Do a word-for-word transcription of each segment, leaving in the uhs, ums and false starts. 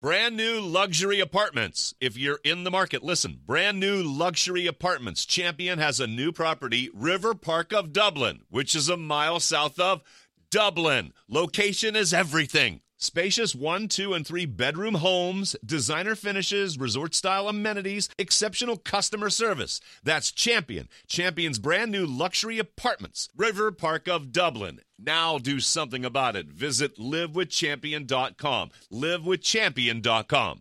Brand new luxury apartments. If you're in the market, listen. Brand new luxury apartments. Champion has a new property, River Park of Dublin, which is a mile south of Dublin. Location is everything. Spacious one, two, and three bedroom homes, designer finishes, resort-style amenities, exceptional customer service. That's Champion. Champion's brand new luxury apartments. River Park of Dublin. Now do something about it. Visit live with champion dot com. live with champion dot com.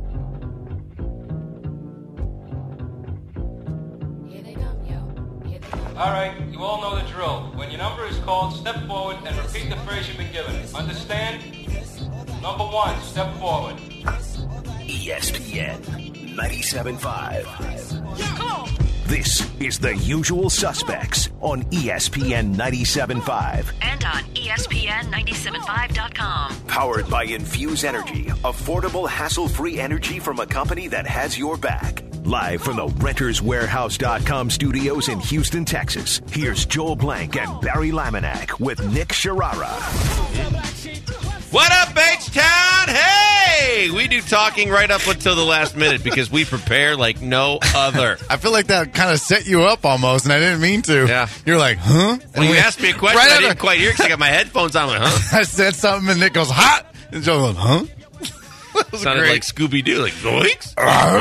All right, you all know the drill. When your number is called, step forward and repeat the phrase you've been given. Understand? Number one, step forward. E S P N ninety-seven point five. This is The Usual Suspects on E S P N ninety-seven point five. And on E S P N ninety-seven five dot com. Powered by Infuse Energy. Affordable, hassle-free energy from a company that has your back. Live from the Renters Warehouse dot com studios in Houston, Texas, here's Joel Blank and Barry Laminack with Nick Sharara. What up, H-Town? Hey! We do talking right up until the last minute because we prepare like no other. I feel like that kind of set you up almost, and I didn't mean to. Yeah. You're like, huh? When you asked me a question, right I didn't quite hear because I got my headphones on. I'm like, huh? I said something, and Nick goes, hot! And Joe goes, huh? That was Sounded great. like Scooby-Doo, like, zoinks.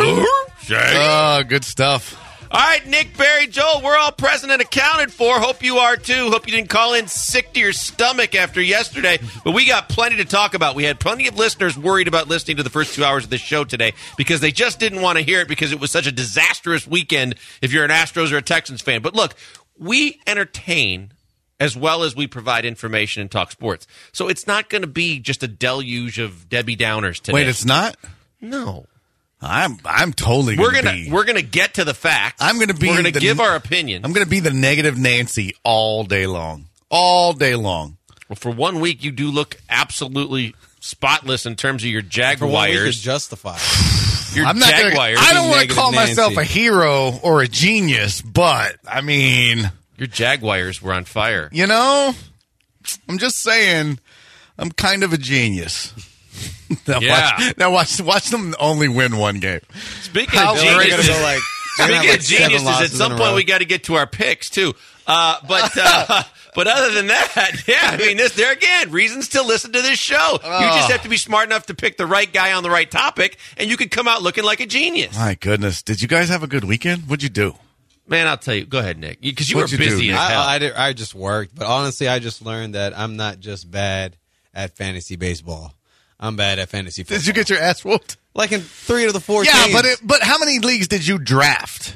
Oh, good stuff. All right, Nick, Barry, Joel, we're all present and accounted for. Hope you are, too. Hope you didn't call in sick to your stomach after yesterday. But we got plenty to talk about. We had plenty of listeners worried about listening to the first two hours of this show today because they just didn't want to hear it because it was such a disastrous weekend if you're an Astros or a Texans fan. But look, we entertain as well as we provide information and talk sports. So it's not going to be just a deluge of Debbie Downers today. Wait, it's not? No. I'm I'm totally We're gonna, gonna be. we're gonna get to the facts. I'm gonna be. We're gonna the, give our opinion. I'm gonna be the negative Nancy all day long, all day long. Well, for one week, you do look absolutely spotless in terms of your Jaguars. For one week, it's justified. Your I'm not Jaguars. Gonna, I don't want to Negative call Nancy. myself a hero or a genius, but I mean, Your Jaguars were on fire. you know, I'm just saying, I'm kind of a genius. now, Yeah. watch, now watch watch them only win one game. Speaking How of great They're geniuses, gonna go like, they're gonna have speaking like of seven geniuses, at losses some in a point row. we got to get to our picks too. Uh, but uh, but other than that, yeah, I mean, this there again, reasons to listen to this show. You just have to be smart enough to pick the right guy on the right topic, and you could come out looking like a genius. My goodness, did you guys have a good weekend? What'd you do? Man, I'll tell you. Go ahead, Nick, because you, you were What'd you do, busy Nick? as hell. I, I, did, I just worked, but honestly, I just learned that I'm not just bad at fantasy baseball. I'm bad at fantasy football. Did you get your ass whooped? Like in three of the four Yeah, teams. but it, but how many leagues did you draft?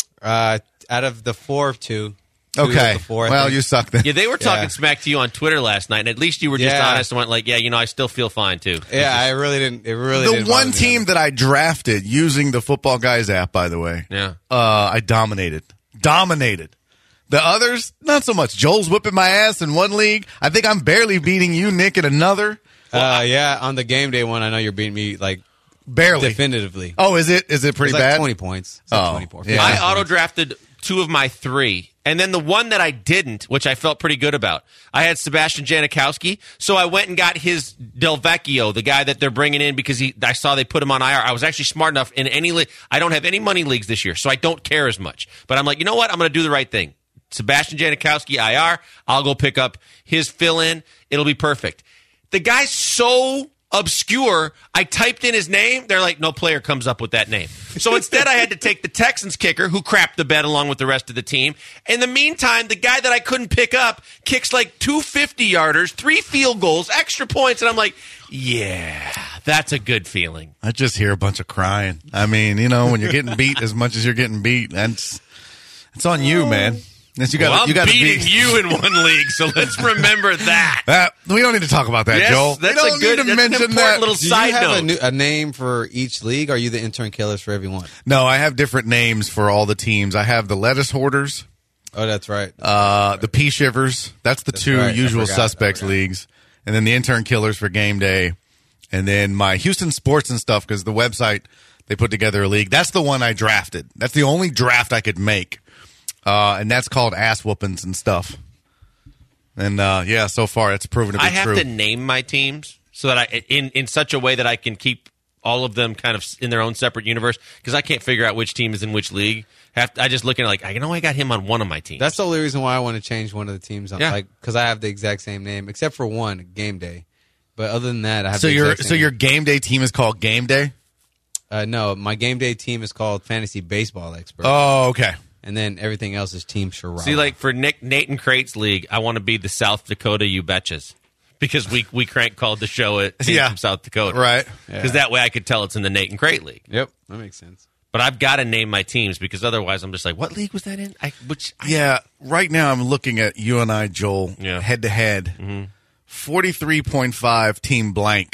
Uh, out of the four, two. Two Okay, of the four, I well, think. you suck then. Yeah, they were talking Yeah. smack to you on Twitter last night, and at least you were just Yeah. honest and went like, "Yeah, you know, I still feel fine too." Yeah, I really didn't. It really The didn't one bother me. team that I drafted using the Football Guys app, by the way, Yeah. uh, I dominated. Dominated. The others, not so much. Joel's whipping my ass in one league. I think I'm barely beating you, Nick, in another. Uh, yeah, on the game day one, I know you're beating me like Barely. definitively. Oh, is it? Is it pretty It's like bad? twenty points. It's like Oh, twenty-four. yeah. I fifteen auto points. drafted two of my three, and then the one that I didn't, which I felt pretty good about, I had Sebastian Janikowski, so I went and got his Del Vecchio, the guy that they're bringing in because he. I saw they put him on I R. I was actually smart enough in any league. I don't have any money leagues this year, so I don't care as much. But I'm like, you know what? I'm going to do the right thing. Sebastian Janikowski, I R. I'll go pick up his fill-in. It'll be perfect. The guy's so obscure, I typed in his name. They're like, no player comes up with that name. So instead, I had to take the Texans kicker, who crapped the bed along with the rest of the team. In the meantime, the guy that I couldn't pick up kicks like two fifty-yarders, three field goals, extra points, and I'm like, yeah, that's a good feeling. I just hear a bunch of crying. I mean, you know, when you're getting beat as much as you're getting beat, that's it's on you, man. Yes, you got. Well, I'm you got to beating be. you in one league, so let's remember that. That, we don't need to talk about that, Yes, Joel. that's we don't a good- need to that's an mention important that. little Do you side have note. a, new, a name for each league? Or are you the intern killers for everyone? No, I have different names for all the teams. I have the lettuce hoarders, Oh, that's right. uh, the pea shivers. That's the That's two right. I usual forgot. I suspects forgot. leagues, and then the intern killers for game day, and then my Houston sports and stuff because the website they put together a league. That's the one I drafted. That's the only draft I could make, uh, and that's called ass whoopings and stuff. And uh, yeah, so far it's proven to be I have true. to name my teams so that I in in such a way that I can keep all of them kind of in their own separate universe because I can't figure out which team is in which league. Have to, I just look at it like, I know I got him on one of my teams. That's the only reason why I want to change one of the teams. On, Yeah. like because I have the exact same name, except for one, Game Day. But other than that, I have So the your exact so same your name. game day team is called Game Day? Uh, no, my Game Day team is called Fantasy Baseball Expert. Oh, okay. And then everything else is Team Sherrod. See, like for Nick, Nate and Crate's league, I want to be the South Dakota You Betchas because we we crank called the show it team Yeah. from South Dakota, Right. Because that way I could tell it's in the Nate and Crate league. Yep, that makes sense. But I've got to name my teams because otherwise I'm just like, what league was that in? I, which I, Yeah, right now I'm looking at you and I, Joel, Yeah. head to head. forty-three point five team blank.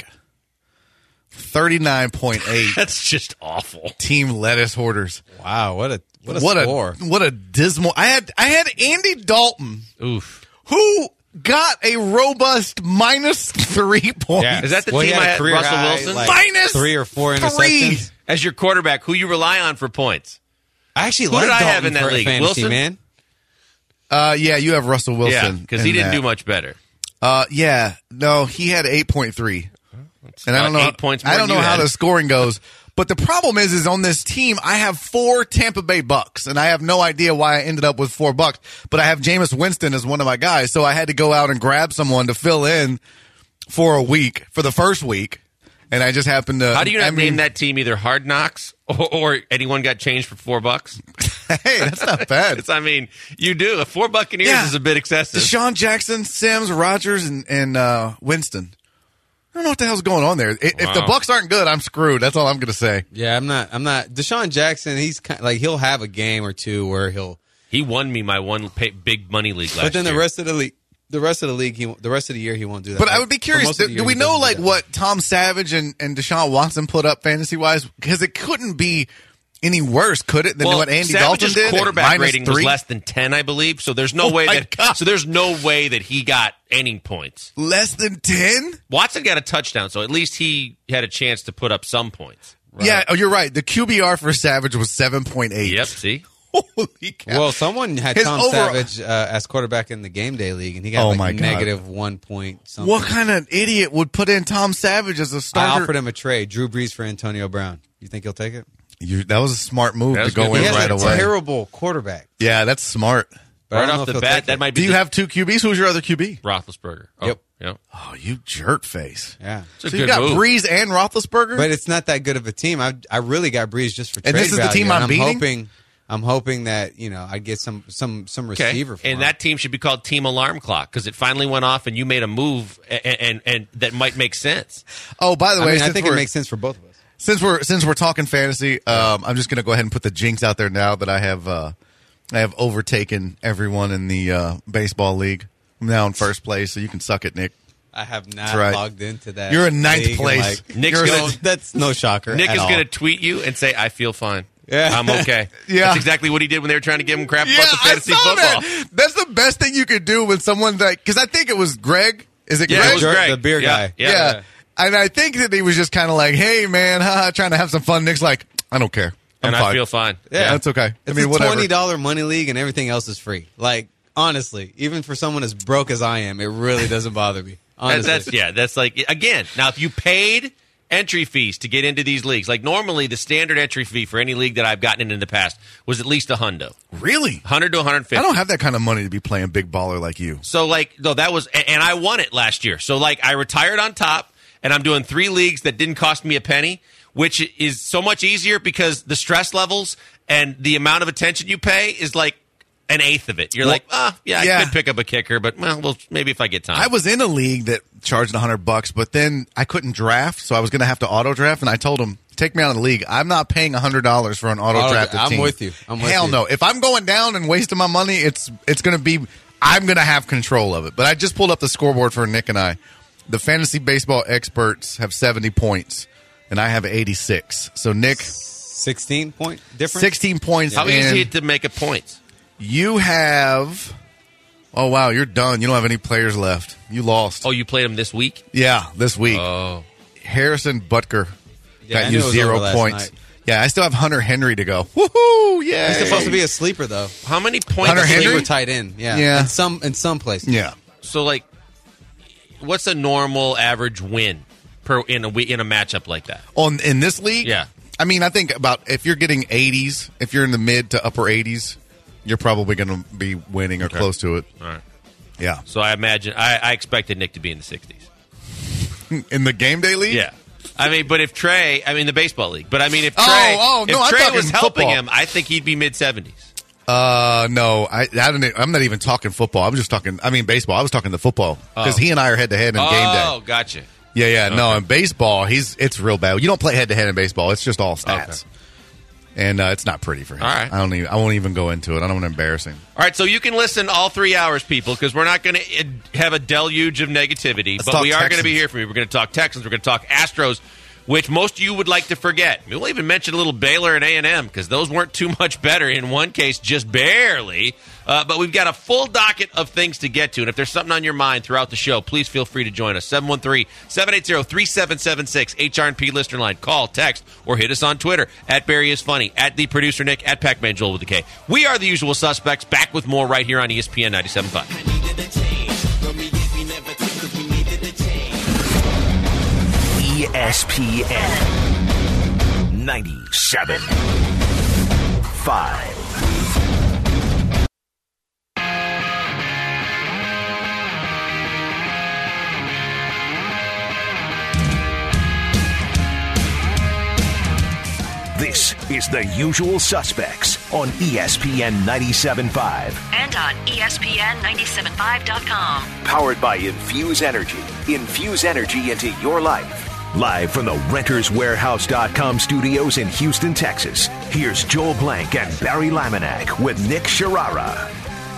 thirty-nine point eight that's just awful. team lettuce hoarders. Wow, what a what a what score! a what a dismal. I had I had Andy Dalton Oof. who got a robust minus three points. Yeah. Is that the Well, he team had I a had career Russell high, Wilson? like, Minus three or four three. interceptions. As your quarterback, who you rely on for points? I actually Who like did I Dalton have in that for league? fantasy, Wilson? man. Uh, yeah, you have Russell Wilson. Yeah, because he in didn't that. do much better. Uh, yeah, no, he had eight point three, and I don't about know. eight points more I don't than know you how had. the scoring goes. But the problem is, is on this team, I have four Tampa Bay Bucks, and I have no idea why I ended up with four Bucks. But I have Jameis Winston as one of my guys, so I had to go out and grab someone to fill in for a week, for the first week, and I just happened to. How do you not I mean, name that team either Hard Knocks or, or anyone got changed for four bucks? Hey, that's not bad. It's, I mean, you do. A four Buccaneers Yeah. is a bit excessive. Deshaun Jackson, Sims, Rodgers, and, and uh, Winston. I don't know what the hell's going on there. I- If the Wow. Bucks aren't good, I'm screwed. That's all I'm going to say. Yeah, I'm not. I'm not. Deshaun Jackson, he's kind like he'll have a game or two where he'll. He won me my one pay, big money league last But then the year. rest of the league, the rest of the league, he won't- the rest of the year he won't do that. But I Like, would be for curious, most of do, the do year, we he know doesn't do like that. what Tom Savage and, and Deshaun Watson put up fantasy-wise? Because it couldn't be any worse, could it, than well, what Andy Savage's Dalton did? quarterback Minus rating was three? less than ten, I believe. So there's no Oh way my that. God. So there's no way that he got any points. Less than ten? Watson got a touchdown, so at least he had a chance to put up some points. Yeah, oh, you're right. The Q B R for Savage was seven point eight. Yep. See. Holy cow. Well, someone had His Tom overall- Savage uh, as quarterback in the game day league, and he got Oh like my God. negative one point something. What kind of idiot would put in Tom Savage as a I starter? offered him a trade: Drew Brees for Antonio Brown. You think he'll take it? You, that was a smart move That to was go good. in He has right a away. terrible quarterback. Yeah, that's smart. But I Right don't know off if the he'll bat, take that it. might be. Do you the- have two Q Bs? Who's your other Q B? Roethlisberger? Oh, Yep. Yep. Oh, you jerk face. Yeah. It's a So you good got move. Breeze and Roethlisberger? But it's not that good of a team. I I really got Breeze just for And trade this is the value, team and I'm beating? hoping I'm hoping that you know I get some some some Okay. receiver. For And him. that team should be called Team Alarm Clock because it finally went off and you made a move and, and, and that might make sense. oh, by the I way, mean, I since think it we're- makes sense for both of us. Since we're since we're talking fantasy, um, I'm just going to go ahead and put the jinx out there now that I have uh, I have overtaken everyone in the uh, baseball league. I'm now in first place, so you can suck it, Nick. I have not right. logged into that. You're in ninth league, and, place. Like, Nick's you're- gonna- that's no shocker. Nick at is all. going to tweet you and say, "I feel fine. Yeah. I'm okay." Yeah. That's exactly what he did when they were trying to give him crap Yeah, about the I fantasy saw football. that. That's the best thing you could do when someone's like, because I think it was Greg. Is it Yeah, Greg? it was Jer- Greg. the beer Yeah, guy. Yeah. Yeah. And I think that he was just kind of like, hey, man, haha, trying to have some fun. Nick's like, I don't care. I'm And fine. I feel fine. Yeah, that's okay. I It's mean, a whatever. twenty dollar money league, and everything else is free. Like honestly, even for someone as broke as I am, it really doesn't bother me. That- Honestly, that's yeah. That's like again. Now, if you paid entry fees to get into these leagues, like normally the standard entry fee for any league that I've gotten in in the past was at least a hundo, Really? hundred to one hundred fifty. I don't have that kind of money to be playing big baller like you. So like, no, that was, and I won it last year. So like, I retired on top, and I'm doing three leagues that didn't cost me a penny, which is so much easier because the stress levels and the amount of attention you pay is like an eighth of it. You're Well, like, ah, yeah, I yeah. could pick up a kicker, but well, well, maybe if I get time. I was in a league that charged a hundred bucks, but then I couldn't draft, so I was going to have to auto draft. And I told him, "Take me out of the league. I'm not paying a hundred dollars for an auto Auto- drafted I'm team." with you. I'm with Hell you. no. If I'm going down and wasting my money, it's it's going to be. I'm going to have control of it. But I just pulled up the scoreboard for Nick and I. The fantasy baseball experts have seventy points, and I have eighty-six. So Nick, sixteen point difference. sixteen points. How and easy is it to make a point? You have. Oh wow, you're done. You don't have any players left. You lost. Oh, you played them this week? Yeah, this week. Oh, Harrison Butker Yeah, I got knew you it was zero over last points. night. Yeah, I still have Hunter Henry to go. Woohoo! Yeah, He's supposed to be a sleeper though. how many points? Hunter Like a Henry? sleeper tight end. Yeah. Yeah. In some in some places. Yeah. So like, what's a normal average win per in a in a matchup like that. On in this league, Yeah. I mean, I think about if you're getting eighties, if you're in the mid to upper eighties, you're probably going to be winning or Okay. close to it. All right. Yeah. So I imagine I, I expected Nick to be in the sixties. In the game day league? Yeah. I mean, but if Trey, I mean the baseball league, but I mean if Trey, Oh, oh, no, if I'm Trey talking was helping football. him, I think he'd be mid seventies. Uh, no, I, I don't, I'm not even talking football. I'm just talking, I mean, baseball. I was talking the football because Oh. he and I are head to head in game Oh, day. gotcha. Yeah, yeah. No, Okay. in baseball, he's it's real bad. You don't play head to head in baseball. It's just all stats. Okay. And uh, it's not pretty for him. All right. I don't even. I won't even go into it. I don't want to embarrass him. All right, so you can listen all three hours, people, because we're not going to have a deluge of negativity, Let's but talk we are going to be Texans. here for you. We're going to talk Texans. We're going to talk Astros, which most of you would like to forget. We'll even mention a little Baylor and A and M because those weren't too much better. In one case, just barely. Uh, but we've got a full docket of things to get to, and if there's something on your mind throughout the show, please feel free to join us. seven one three, seven eight zero, three seven seven six, H R and P listener line. Call, text, or hit us on Twitter, at Barry is Funny, at The Producer Nick, at Pac-Man Joel with a K. We are the usual suspects, back with more right here on E S P N ninety-seven point five. E S P N ninety-seven point five. This is The Usual Suspects on E S P N ninety-seven point five. And on E S P N ninety-seven point five dot com. Powered by Infuse Energy. Infuse energy into your life. Live from the Renters Warehouse dot com studios in Houston, Texas. Here's Joel Blank and Barry Laminack with Nick Sharara.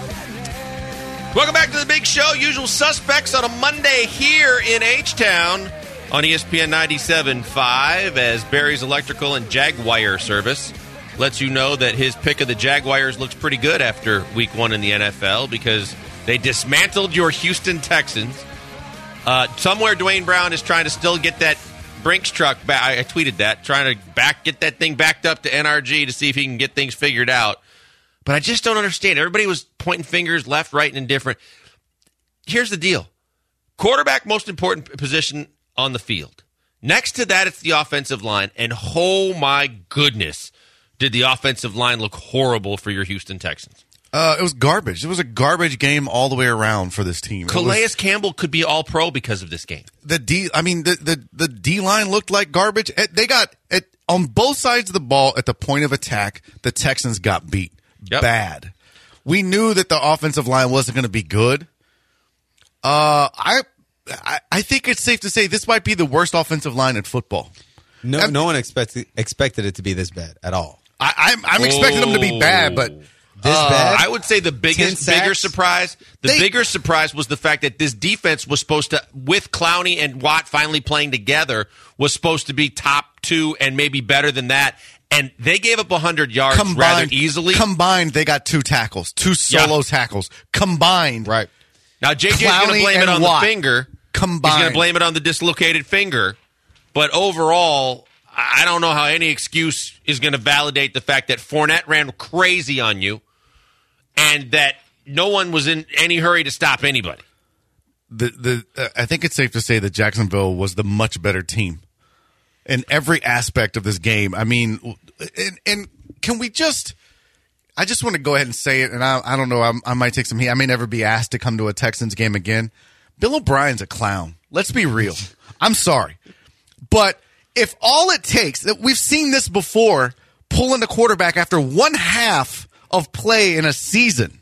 Welcome back to the big show. Usual Suspects on a Monday here in H-Town on E S P N ninety-seven point five as Barry's Electrical and Jaguar service lets you know that his pick of the Jaguars looks pretty good after week one in the N F L because they dismantled your Houston Texans. Uh, somewhere Dwayne Brown is trying to still get that Brinks truck back. I, I tweeted that, trying to back get that thing backed up to N R G to see if he can get things figured out. But I just don't understand. Everybody was pointing fingers left, right, and indifferent. Here's the deal. Quarterback, most important position on the field. Next to that, it's the offensive line. And oh my goodness, did the offensive line look horrible for your Houston Texans. Uh, it was garbage. It was a garbage game all the way around for this team. It Calais was- Campbell could be all pro because of this game. the D. I mean, the the the D line looked like garbage. It- They got it on both sides of the ball at the point of attack. The Texans got beat Yep. bad. We knew that the offensive line wasn't going to be good. Uh, I, I I think it's safe to say this might be the worst offensive line in football. No, I'm- no one expected expected it to be this bad at all. I, I'm I'm expecting them to be bad, but This Uh, bad? I would say the ten biggest, sacks? bigger surprise, the They- bigger surprise was the fact that this defense was supposed to, with Clowney and Watt finally playing together, was supposed to be top two and maybe better than that. And they gave up one hundred yards rather combined easily. Combined, they got two tackles, two solo Yeah. tackles combined. right. now, J J's going to Clowney blame it and on Watt the finger. combined. He's going to blame it on the dislocated finger. But overall, I don't know how any excuse is going to validate the fact that Fournette ran crazy on you and that no one was in any hurry to stop anybody. the the uh, I think it's safe to say that Jacksonville was the much better team in every aspect of this game. I mean, and, and can we just? I just want to go ahead and say it, and I, I don't know. I, I might take some heat. I may never be asked to come to a Texans game again. Bill O'Brien's a clown. Let's be real. I'm sorry, but if all it takes, that we've seen this before, pulling the quarterback after one half of play in a season.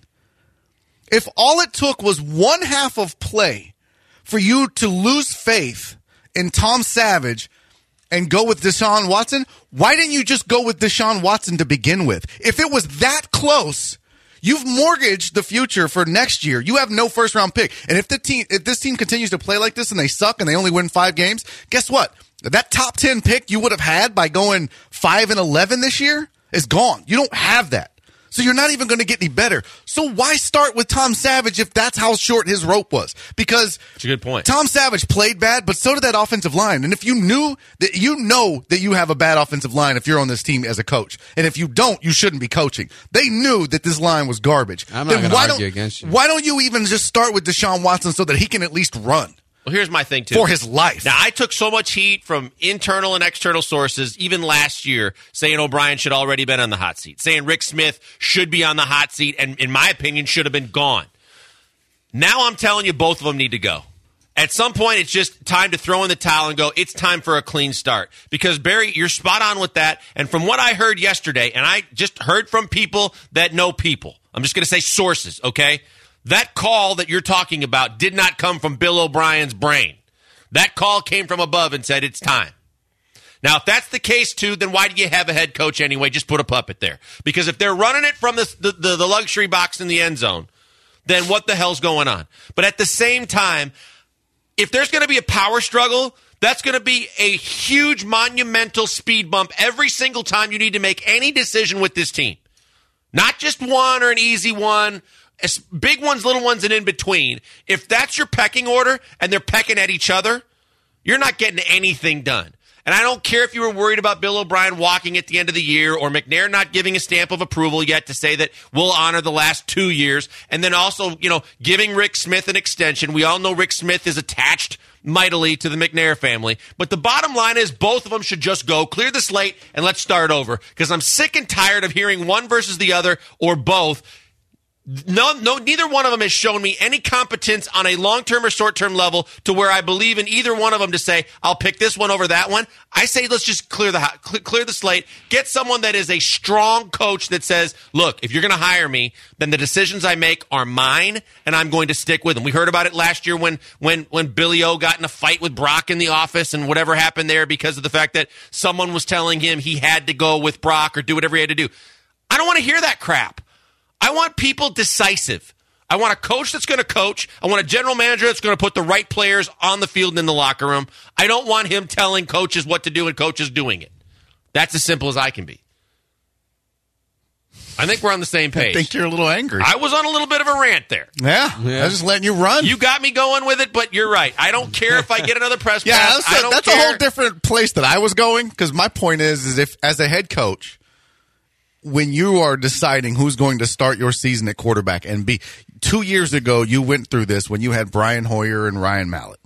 If all it took was one half of play for you to lose faith in Tom Savage and go with Deshaun Watson, why didn't you just go with Deshaun Watson to begin with? If it was that close, you've mortgaged the future for next year. You have no first round pick. And if the team, if this team continues to play like this and they suck and they only win five games, guess what? That top ten pick you would have had by going five and eleven this year is gone. You don't have that. So you're not even going to get any better. So why start with Tom Savage if that's how short his rope was? Because That's a good point. Tom Savage played bad, but so did that offensive line. And if you knew that, you know that you have a bad offensive line if you're on this team as a coach. And if you don't, you shouldn't be coaching. They knew that this line was garbage. I'm not Then gonna why argue don't- against you. Why don't you even just start with Deshaun Watson so that he can at least run? Well, here's my thing, too. For his life. Now, I took so much heat from internal and external sources, even last year, saying O'Brien should already been on the hot seat, saying Rick Smith should be on the hot seat, and in my opinion, should have been gone. Now I'm telling you, both of them need to go. At some point, it's just time to throw in the towel and go, it's time for a clean start. Because, Barry, you're spot on with that. And from what I heard yesterday, and I just heard from people that know people, I'm just going to say sources, okay? That call that you're talking about did not come from Bill O'Brien's brain. That call came from above and said, it's time. Now, if that's the case, too, then why do you have a head coach anyway? Just put a puppet there. Because if they're running it from the, the, the luxury box in the end zone, then what the hell's going on? But at the same time, if there's going to be a power struggle, that's going to be a huge, monumental speed bump every single time you need to make any decision with this team. Not just one or an easy one. Big ones, little ones, and in between. If that's your pecking order and they're pecking at each other, you're not getting anything done. And I don't care if you were worried about Bill O'Brien walking at the end of the year or McNair not giving a stamp of approval yet to say that we'll honor the last two years. And then also, you know, giving Rick Smith an extension. We all know Rick Smith is attached mightily to the McNair family. But the bottom line is both of them should just go, clear the slate, and let's start over. Because I'm sick and tired of hearing one versus the other or both. No, no, neither one of them has shown me any competence on a long-term or short-term level to where I believe in either one of them to say, I'll pick this one over that one. I say let's just clear the clear the slate, get someone that is a strong coach that says, look, if you're going to hire me, then the decisions I make are mine, and I'm going to stick with them. We heard about it last year when when when Billy O got in a fight with Brock in the office and whatever happened there because of the fact that someone was telling him he had to go with Brock or do whatever he had to do. I don't want to hear that crap. I want people decisive. I want a coach that's going to coach. I want a general manager that's going to put the right players on the field and in the locker room. I don't want him telling coaches what to do and coaches doing it. That's as simple as I can be. I think we're on the same page. I think you're a little angry. I was on a little bit of a rant there. Yeah, yeah. I was just letting you run. You got me going with it, but you're right. I don't care if I get another press yeah, pass. that's, I a, don't that's care. a whole different place that I was going because my point is, is if as a head coach, when you are deciding who's going to start your season at quarterback and be two years ago, you went through this when you had Brian Hoyer and Ryan Mallett.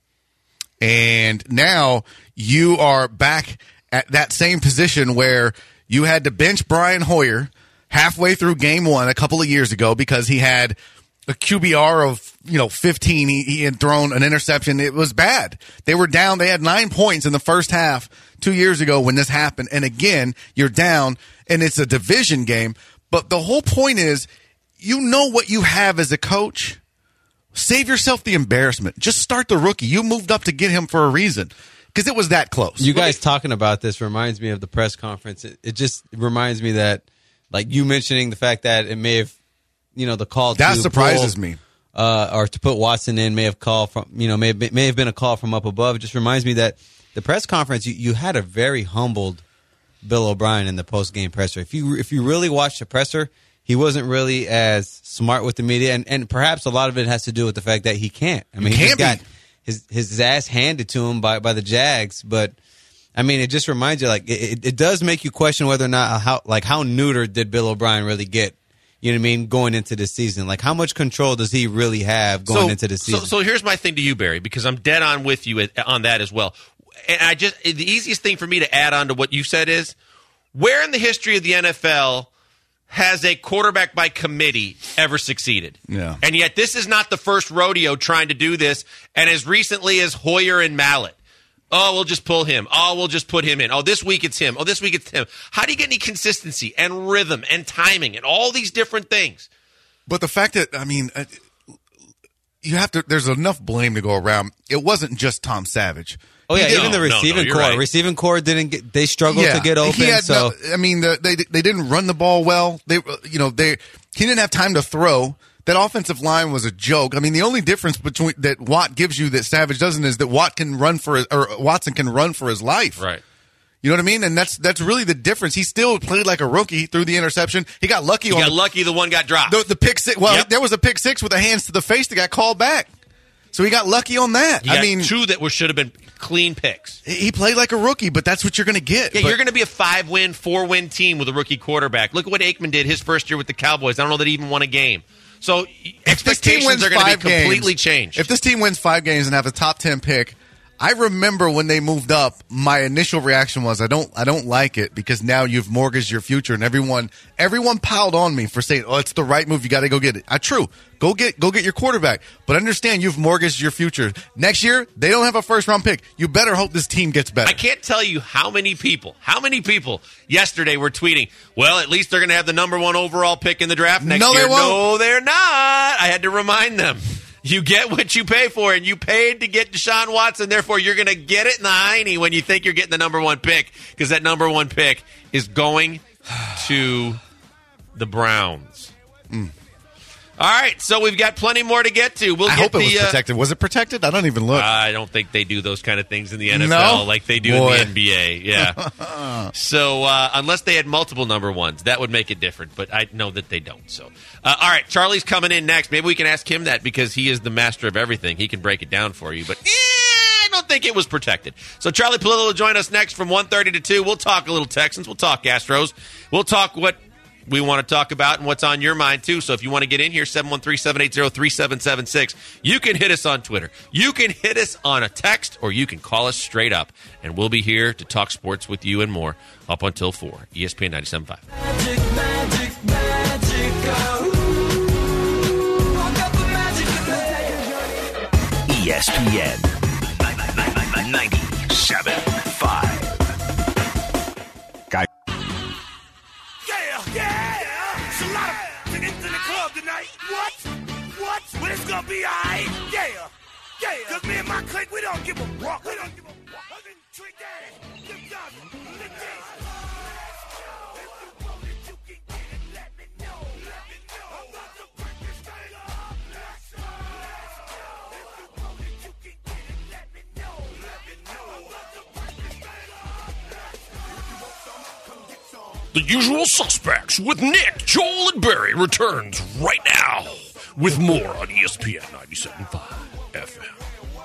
And now you are back at that same position where you had to bench Brian Hoyer halfway through game one a couple of years ago because he had a Q B R of, you know, fifteen. He, he had thrown an interception. It was bad. They were down. They had nine points in the first half two years ago when this happened. And again, you're down and it's a division game. But the whole point is, you know what you have as a coach. Save yourself the embarrassment. Just start the rookie. You moved up to get him for a reason because it was that close. You guys talking about this reminds me of the press conference. It, it just reminds me that, like you mentioning the fact that it may have, you know, the call that to surprises pull, me, uh, or to put Watson in may have called from, you know, may have been, may have been a call from up above. It just reminds me that the press conference, you, you had a very humbled Bill O'Brien in the post game presser. If you if you really watched the presser, he wasn't really as smart with the media, and, and perhaps a lot of it has to do with the fact that he can't. I mean, he just got his his ass handed to him by, by the Jags, but I mean, it just reminds you, like, it, it does make you question whether or not how like how neutered did Bill O'Brien really get. You know what I mean? Going into this season, like how much control does he really have going so, into this season? So, so here's my thing to you, Barry, because I'm dead on with you on that as well. And I just the easiest thing for me to add on to what you said is, where in the history of the N F L has a quarterback by committee ever succeeded? Yeah. And yet this is not the first rodeo trying to do this. And as recently as Hoyer and Mallett. Oh, we'll just pull him. Oh, we'll just put him in. Oh, this week it's him. Oh, this week it's him. How do you get any consistency and rhythm and timing and all these different things? But the fact that, I mean, you have to, there's enough blame to go around. It wasn't just Tom Savage. Oh, yeah, No, even the receiving no, no, core. right. Receiving core didn't get, they struggled Yeah, to get open. he had So, no, I mean, the, they they didn't run the ball well. They, you know, they he didn't have time to throw. That offensive line was a joke. I mean, the only difference between that Watt gives you that Savage doesn't is that Watt can run for his, or Watson can run for his life. Right. You know what I mean? And that's that's really the difference. He still played like a rookie. He threw the interception. He got lucky. He on got the, lucky the one got dropped. the, the pick six. Well, Yep. there was a pick six with the hands to the face that got called back. So he got lucky on that. He I got mean, two that were should have been clean picks. he played like a rookie, but that's what you're going to get. Yeah, But- you're going to be a five-win, four-win team with a rookie quarterback. Look at what Aikman did his first year with the Cowboys. I don't know that he even won a game. So If this team expectations wins are going to be five games- completely changed. If this team wins five games and have a top ten pick, I remember when they moved up, my initial reaction was, I don't I don't like it because now you've mortgaged your future, and everyone everyone piled on me for saying, oh, it's the right move. You got to go get it. Uh, true. Go get go get your quarterback. But understand you've mortgaged your future. Next year, they don't have a first-round pick. You better hope this team gets better. I can't tell you how many people, how many people yesterday were tweeting, well, at least they're going to have the number one overall pick in the draft next No, year. they won't. No, they're not. I had to remind them. You get what you pay for, and you paid to get Deshaun Watson. Therefore, you're going to get it in the hiney when you think you're getting the number one pick, because that number one pick is going to the Browns. Mm. All right, so we've got plenty more to get to. We'll I get hope it the, was uh, protected. Was it protected? I don't even look. I don't think they do those kind of things in the N F No? L like they do Boy. in the N B A. Yeah. so uh, unless they had multiple number ones, that would make it different. But I know that they don't. So uh, all right, Charlie's coming in next. Maybe we can ask him that because he is the master of everything. He can break it down for you. But eh, I don't think it was protected. So Charlie Palillo will join us next from one thirty to two. We'll talk a little Texans. We'll talk Astros. We'll talk what we want to talk about and what's on your mind, too. So if you want to get in here, seven one three, seven eight zero, three seven seven six. You can hit us on Twitter. You can hit us on a text, or you can call us straight up. And we'll be here to talk sports with you and more up until four. E S P N ninety-seven point five. Magic, magic, magic, oh. I got the magic, E S P N ninety-seven point five. Guy. Yeah, yeah. It's a lot of niggas in the club tonight. What? What? Well, it's gonna be alright. Yeah, yeah. Cause me and my clique, we don't give a rock. We don't give a rock. Other than trick ass, them dogs, the days. If you want it, you can get it. Let me know. Let me know. I'm about to break this thing up. Let's go. Let's go. If you want it, you can get it. Let me know. Let me know. I'm about to break this thing up. Let's go. If you want some, come get some. The Usual Suspects with Nick, Joel, and Barry returns right now with more on E S P N ninety-seven point five F M.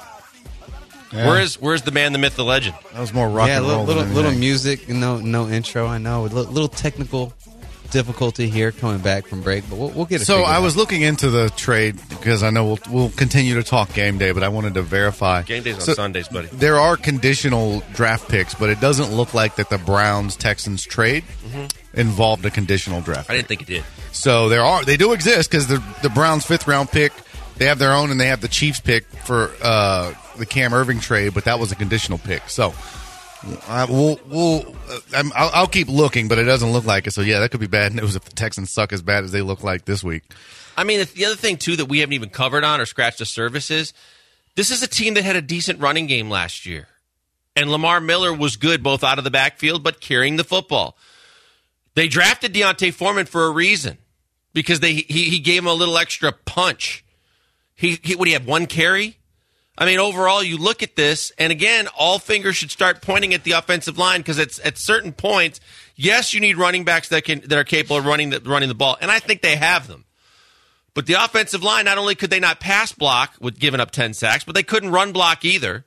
Yeah. Where is where's the man, the myth, the legend? That was more rock yeah, and little roll. little, than little anything. music, no no intro. I know, a little, little technical difficulty here coming back from break, but we'll, we'll get it. So figured I out. was looking into the trade because I know we'll, we'll continue to talk game day, but I wanted to verify. Game day's on So Sundays, buddy. There are conditional draft picks, but it doesn't look like that the Browns Texans trade involved a conditional draft. I pick. didn't think it did. So there are they do exist because the the Browns fifth round pick, they have their own, and they have the Chiefs pick for uh, the Cam Irving trade, but that was a conditional pick. So uh, we'll we'll uh, I'm, I'll, I'll keep looking, but it doesn't look like it. So yeah, that could be bad news if the Texans suck as bad as they look like this week. I mean, the other thing, too, that we haven't even covered on or scratched the surface is this is a team that had a decent running game last year. And Lamar Miller was good both out of the backfield but carrying the football. They drafted Deontay Foreman for a reason because they he, he gave him a little extra punch. He, he Would he have one carry? I mean, overall, you look at this, and again, all fingers should start pointing at the offensive line because it's at certain points, yes, you need running backs that can that are capable of running the, running the ball, and I think they have them. But the offensive line, not only could they not pass block with giving up ten sacks, but they couldn't run block either.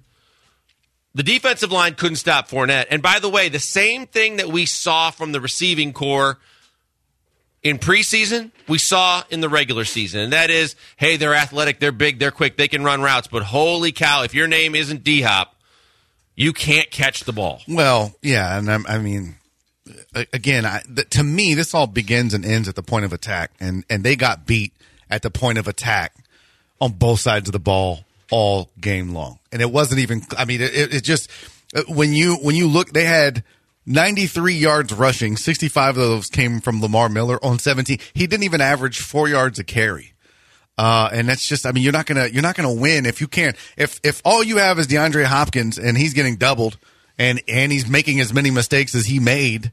The defensive line couldn't stop Fournette. And by the way, the same thing that we saw from the receiving core in preseason, we saw in the regular season. And that is, hey, they're athletic, they're big, they're quick, they can run routes. But holy cow, if your name isn't D-Hop, you can't catch the ball. Well, yeah, and I'm, I mean, a- again, I, the, to me, this all begins and ends at the point of attack, and and they got beat at the point of attack on both sides of the ball all game long, and it wasn't even. I mean, it, it just when you when you look, they had ninety-three yards rushing, sixty-five of those came from Lamar Miller on seventeen. He didn't even average four yards a carry. Uh, and that's just, I mean, you're not gonna, you're not gonna win if you can't, if, if all you have is DeAndre Hopkins and he's getting doubled and, and he's making as many mistakes as he made,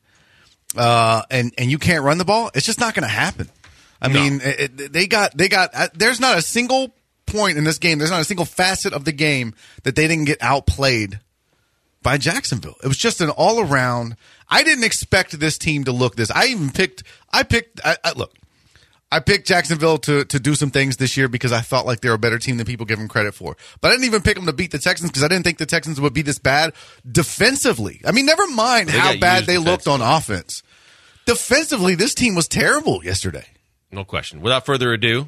uh, and, and you can't run the ball, it's just not gonna happen. I No. mean, it, it- they got, they got, uh, there's not a single point in this game, there's not a single facet of the game that they didn't get outplayed by Jacksonville. It was just an all around, I didn't expect this team to look this. I even picked, I picked, I, I look, I picked Jacksonville to, to do some things this year because I felt like they're a better team than people give them credit for. But I didn't even pick them to beat the Texans because I didn't think the Texans would be this bad defensively. I mean, never mind They how got bad used they looked on defensively. offense. Defensively, this team was terrible yesterday. No question. Without further ado,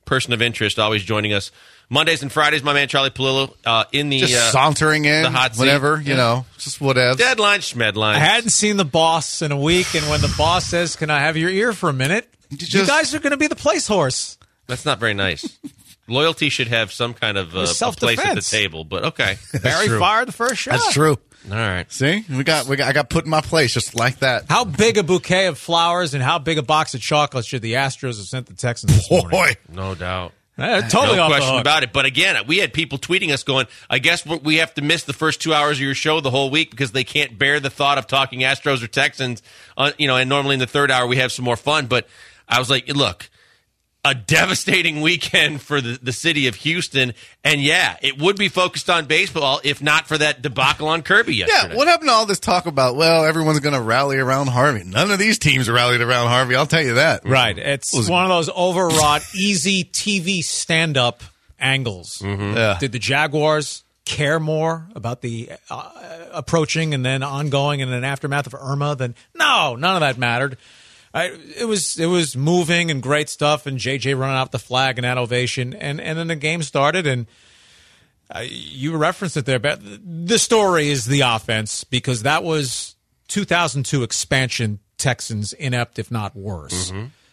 person of interest, always joining us Mondays and Fridays. My man Charlie Palillo uh, in the Just uh, sauntering in, the hot seat. whatever, you Yeah. know, just whatever. Deadline, schmedline. I hadn't seen the boss in a week, and when the boss says, "Can I have your ear for a minute?" You, just- guys are going to be the place horse. That's not very nice. Loyalty should have some kind of uh, a place at the Self-defense. table, but okay. Barry true. fired the first shot. That's true. All right. See, we got, we got, I got put in my place just like that. How big a bouquet of flowers and how big a box of chocolates should the Astros have sent the Texans this morning? Boy, No doubt. Eh, totally no off the question hook. about it. But again, we had people tweeting us going, I guess we- we have to miss the first two hours of your show the whole week because they can't bear the thought of talking Astros or Texans. Uh, you know, and normally in the third hour we have some more fun. But I was like, look, a devastating weekend for the, the city of Houston. And yeah, it would be focused on baseball if not for that debacle on Kirby yesterday. yeah. What happened to all this talk about? Well, everyone's going to rally around Harvey. None of these teams rallied around Harvey. I'll tell you that. Right. It's Was- one of those overwrought, easy T V stand-up angles. Yeah. Did the Jaguars care more about the uh, approaching and then ongoing and an aftermath of Irma? Then no, none of that mattered. I, it was it was moving and great stuff, and J J running out the flag and that ovation, and and then the game started, and uh, you referenced it there, but the story is the offense because that was two thousand two expansion Texans inept, if not worse.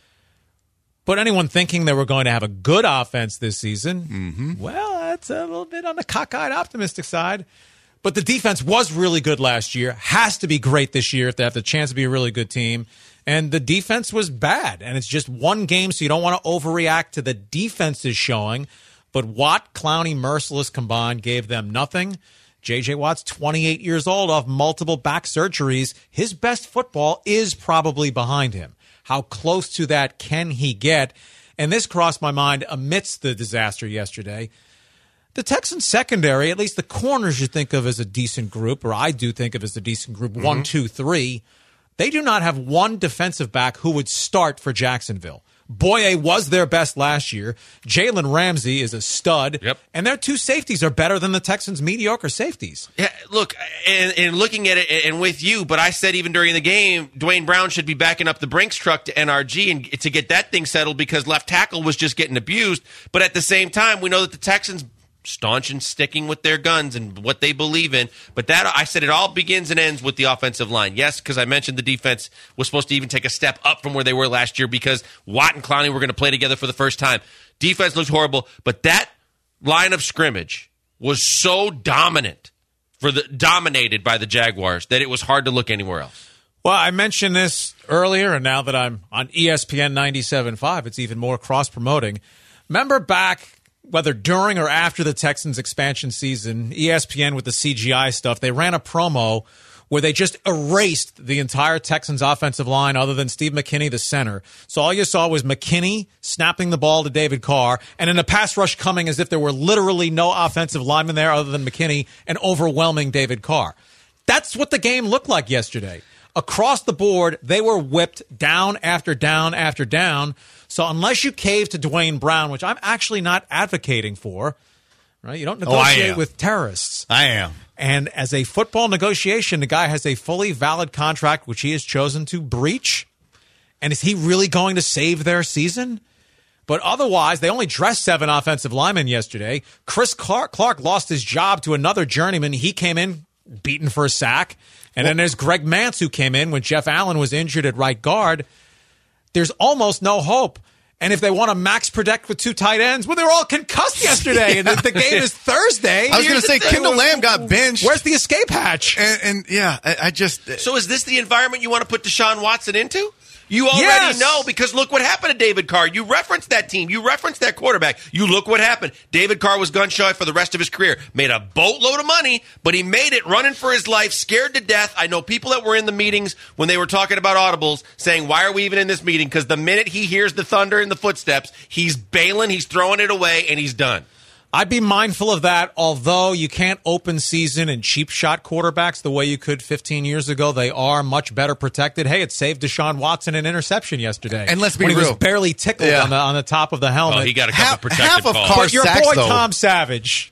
But anyone thinking they were going to have a good offense this season, well, that's a little bit on the cockeyed optimistic side. But the defense was really good last year, has to be great this year if they have the chance to be a really good team. And the defense was bad. And it's just one game, so you don't want to overreact to the defense's showing. But Watt, Clowney, Merciless combined gave them nothing. J J. Watt's twenty-eight years old off multiple back surgeries. His best football is probably behind him. How close to that can he get? And this crossed my mind amidst the disaster yesterday. The Texans secondary, at least the corners you think of as a decent group, or I do think of as a decent group, one, two, three. They do not have one defensive back who would start for Jacksonville. Boye was their best last year. Jalen Ramsey is a stud. Yep. And their two safeties are better than the Texans' mediocre safeties. Yeah, look, and, and looking at it, and with you, but I said even during the game, Dwayne Brown should be backing up the Brinks truck to N R G and to get that thing settled because left tackle was just getting abused. But at the same time, we know that the Texans staunch and sticking with their guns and what they believe in. But that, I said, it all begins and ends with the offensive line. Yes, because I mentioned the defense was supposed to even take a step up from where they were last year because Watt and Clowney were going to play together for the first time. Defense looks horrible, but that line of scrimmage was so dominant for the dominated by the Jaguars that it was hard to look anywhere else. Well, I mentioned this earlier, and now that I'm on E S P N ninety-seven point five, it's even more cross-promoting. Remember back, whether during or after the Texans expansion season, E S P N with the C G I stuff, they ran a promo where they just erased the entire Texans offensive line other than Steve McKinney, the center. So all you saw was McKinney snapping the ball to David Carr and in a pass rush coming as if there were literally no offensive lineman there other than McKinney and overwhelming David Carr. That's what the game looked like yesterday. Across the board, they were whipped down after down after down. So unless you cave to Dwayne Brown, which I'm actually not advocating for, right? You don't Oh, I negotiate am. with terrorists. I am. And as a football negotiation, the guy has a fully valid contract, which he has chosen to breach. And is he really going to save their season? But otherwise, they only dressed seven offensive linemen yesterday. Chris Clark, Clark lost his job to another journeyman. He came in beaten for a sack. And then there's Greg Mance, who came in when Jeff Allen was injured at right guard. There's almost no hope. And if they want to max protect with two tight ends, well, they were all concussed yesterday, and the, the game is Thursday. I was going Here's to say, the thing. Kendall Lamb got benched. Where's the escape hatch? And, and yeah, I, I just. So is this the environment you want to put Deshaun Watson into? You already Yes. know because look what happened to David Carr. You referenced that team. You referenced that quarterback. You look what happened. David Carr was gun shy for the rest of his career. Made a boatload of money, but he made it running for his life, scared to death. I know people that were in the meetings when they were talking about audibles saying, why are we even in this meeting? Because the minute he hears the thunder and the footsteps, he's bailing, he's throwing it away, and he's done. I'd be mindful of that, although you can't open season and cheap shot quarterbacks the way you could fifteen years ago. They are much better protected. Hey, it saved Deshaun Watson an interception yesterday. And let's be when he real. was barely tickled Yeah. on the on the top of the helmet. Oh, he got a couple Half- protected half of calls. Carr's But your sacks, boy though. Tom Savage,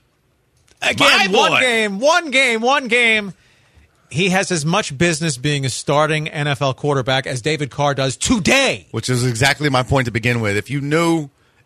again, My one boy. game, one game, one game. He has as much business being a starting N F L quarterback as David Carr does today. Which is exactly my point to begin with. If you knew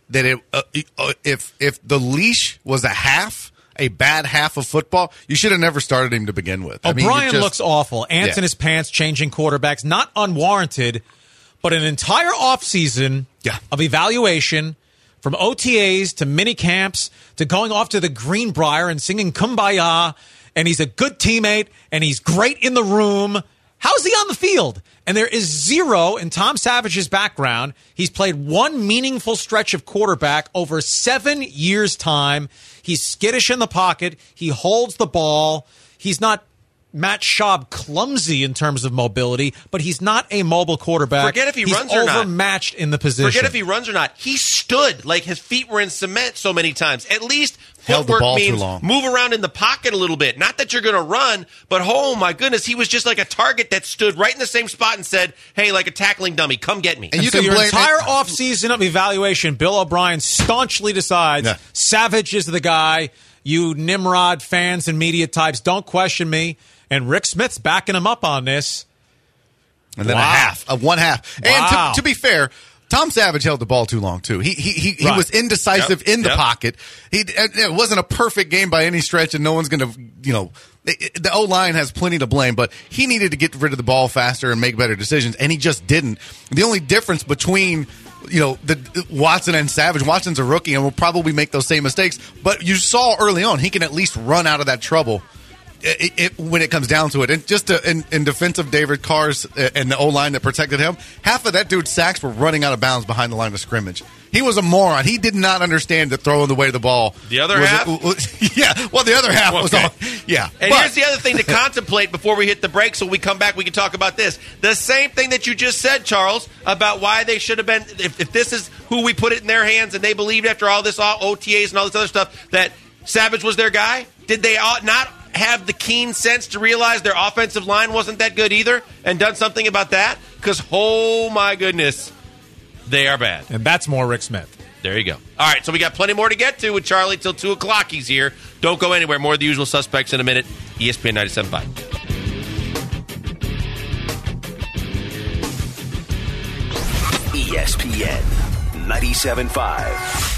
that it uh, uh, if if the leash was a half, a bad half of football, you should have never started him to begin with. I mean, you O'Brien just- looks awful. Ants Yeah. in his pants, changing quarterbacks, not unwarranted, but an entire offseason Yeah. of evaluation from O T As to mini camps to going off to the Greenbrier and singing Kumbaya, and he's a good teammate, and he's great in the room. How's he on the field? And there is zero in Tom Savage's background. He's played one meaningful stretch of quarterback over seven years' time. He's skittish in the pocket. He holds the ball. He's not Matt Schaub clumsy in terms of mobility, but he's not a mobile quarterback. Forget if he he's runs or not. overmatched in the position. Forget if he runs or not. He stood like his feet were in cement so many times. At least Held the footwork ball too means long. move around in the pocket a little bit. Not that you're going to run, but oh my goodness, he was just like a target that stood right in the same spot and said, "Hey, like a tackling dummy, come get me." And you so can your blame entire it- offseason of evaluation, Bill O'Brien staunchly decides Yeah. Savage is the guy. You Nimrod fans and media types, don't question me. And Rick Smith's backing him up on this. And then Wow. a half, a one half. And Wow. to, to be fair, Tom Savage held the ball too long too. He he he, he Right. was indecisive Yep. in the Yep. pocket. He it wasn't a perfect game by any stretch, and no one's going to you know it- the O line has plenty to blame, but he needed to get rid of the ball faster and make better decisions, and he just didn't. The only difference between you know the Watson and Savage, Watson's a rookie and will probably make those same mistakes, but you saw early on he can at least run out of that trouble. It, it, when it comes down to it, and just to, in, in defense of David Carr's uh, and the O line that protected him, half of that dude's sacks were running out of bounds behind the line of scrimmage. He was a moron. He did not understand that throwing the way of the ball. The other was, half? was- yeah. Well, the other half was Okay. on. Yeah. And But- here's the other thing to contemplate before we hit the break, so when we come back, we can talk about this. The same thing that you just said, Charles, about why they should have been, if, if this is who we put it in their hands and they believed after all this all O T As and all this other stuff that Savage was their guy, did they all not have the keen sense to realize their offensive line wasn't that good either and done something about that? Because, oh my goodness, they are bad. And that's more Rick Smith. There you go. All right, so we got plenty more to get to with Charlie till two o'clock. He's here. Don't go anywhere. More of the usual suspects in a minute. E S P N ninety-seven point five. E S P N ninety-seven point five.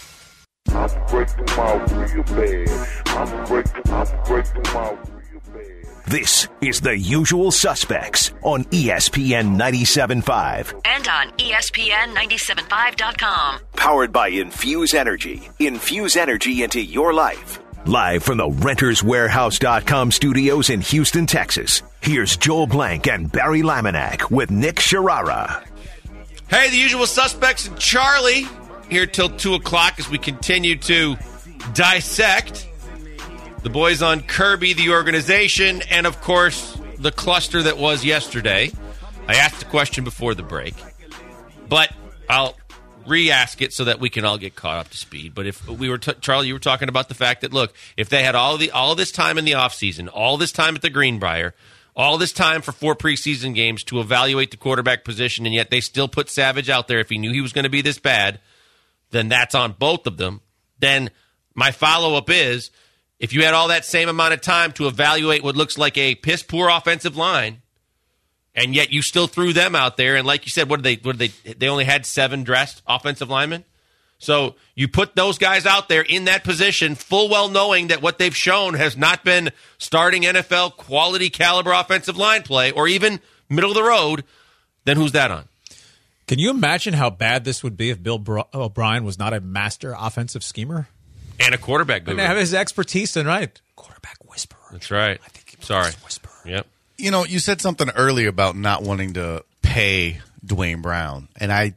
I'm breaking my real bad. I'm breaking, I'm breaking my real bad. This is The Usual Suspects on E S P N ninety-seven point five. And on E S P N ninety-seven point five dot com. Powered by Infuse Energy. Infuse energy into your life. Live from the Renters Warehouse dot com studios in Houston, Texas. Here's Joel Blank and Barry Laminack with Nick Sharara. Hey, the usual suspects and Charlie here till two o'clock as we continue to dissect the boys on Kirby, the organization, and, of course, the cluster that was yesterday. I asked the question before the break, but I'll re-ask it so that we can all get caught up to speed. But if we were, t- Charlie, you were talking about the fact that, look, if they had all the all this time in the offseason, all this time at the Greenbrier, all this time for four preseason games to evaluate the quarterback position, and yet they still put Savage out there if he knew he was going to be this bad, then that's on both of them. Then my follow-up is, if you had all that same amount of time to evaluate what looks like a piss-poor offensive line, and yet you still threw them out there, and like you said, what did they? What did they? They only had seven dressed offensive linemen. So you put those guys out there in that position, full well knowing that what they've shown has not been starting N F L quality caliber offensive line play, or even middle of the road. Then who's that on? Can you imagine how bad this would be if Bill Bro- O'Brien was not a master offensive schemer? And a quarterback guru. And have his expertise in, right? Quarterback whisperer. That's right. I think he Sorry. whisperer. Yep. You know, you said something earlier about not wanting to pay Dwayne Brown, and I,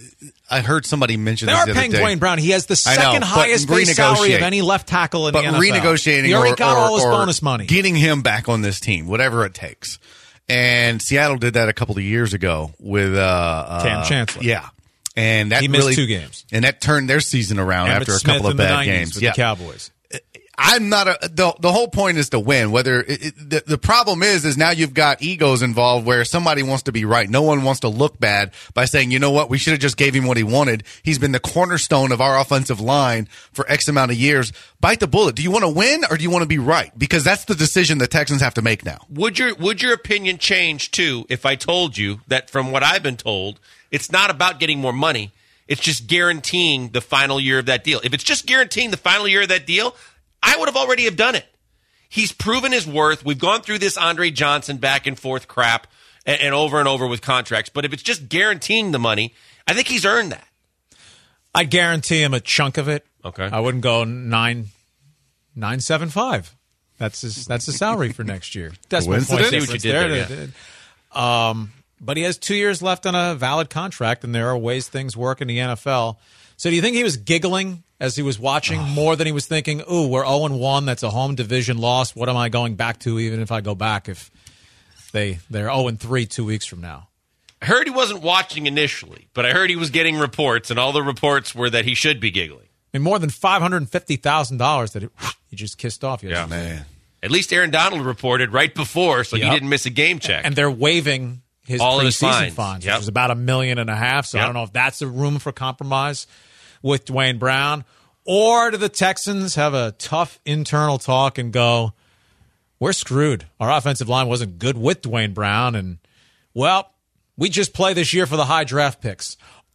I heard somebody mention They this are the other paying day. Dwayne Brown. He has the I know, second but highest base salary of renegotiate. any left tackle in But the N F L. renegotiating, he already or, got or- all his or bonus money. getting him back on this team, whatever it takes. And Seattle did that a couple of years ago with uh, uh, Cam Chancellor. Yeah, and that He missed really, two games. and that turned their season around Emmitt after a Smith couple of in the bad nineties games. with Yeah, the Cowboys. I'm not a the the whole point is to win. Whether it, it, the the problem is is now you've got egos involved where somebody wants to be right. No one wants to look bad by saying, you know what, we should have just gave him what he wanted. He's been the cornerstone of our offensive line for X amount of years. Bite the bullet. Do you want to win or do you want to be right? Because that's the decision the Texans have to make now. Would your would your opinion change too if I told you that from what I've been told, it's not about getting more money. It's just guaranteeing the final year of that deal. If it's just guaranteeing the final year of that deal, I would have already have done it. He's proven his worth. We've gone through this Andre Johnson back and forth crap and, and over and over with contracts. But if it's just guaranteeing the money, I think he's earned that. I'd guarantee him a chunk of it. Okay. I wouldn't go nine, nine, seven, five. That's his. That's the salary for next year. That's my point Coincidence? difference See what you did there. there, Um, but he has two years left on a valid contract, and there are ways things work in the N F L. So do you think he was giggling as he was watching more than he was thinking, ooh, we're oh and one, that's a home division loss. What am I going back to even if I go back if they, they're oh and three two weeks from now? I heard he wasn't watching initially, but I heard he was getting reports, and all the reports were that he should be giggling. I mean, more than five hundred fifty thousand dollars that it, he just kissed off yesterday. Yeah. Man. At least Aaron Donald reported right before, so Yep. he didn't miss a game check. And they're waiving his All of his preseason fines. fines, Yep. which is about a million and a half. So Yep. I don't know if that's a room for compromise with Dwayne Brown. Or do the Texans have a tough internal talk and go, we're screwed. Our offensive line wasn't good with Dwayne Brown. And, well, we just play this year for the high draft picks.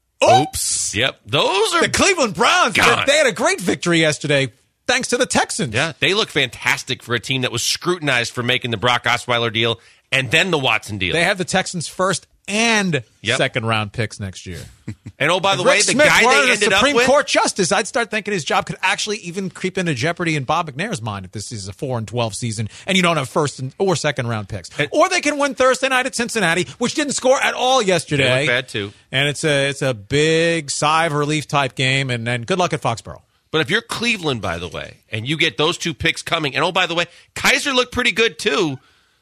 Oops. Yep. Those are The Cleveland Browns, Gone. they had a great victory yesterday thanks to the Texans. Yeah, they look fantastic for a team that was scrutinized for making the Brock Osweiler deal and then the Watson deal. They have the Texans first and Yep. second round picks next year. And oh, by the Rick way, the Smith guy wanted they a ended Supreme up with, Court justice. I'd start thinking his job could actually even creep into jeopardy in Bob McNair's mind if this is a four and twelve season and you don't have first and, or second round picks. And- or they can win Thursday night at Cincinnati, which didn't score at all yesterday. They look bad too. And it's a it's a big sigh of relief type game. And then good luck at Foxborough. But if you're Cleveland, by the way, and you get those two picks coming, and oh, by the way, Kaiser looked pretty good too.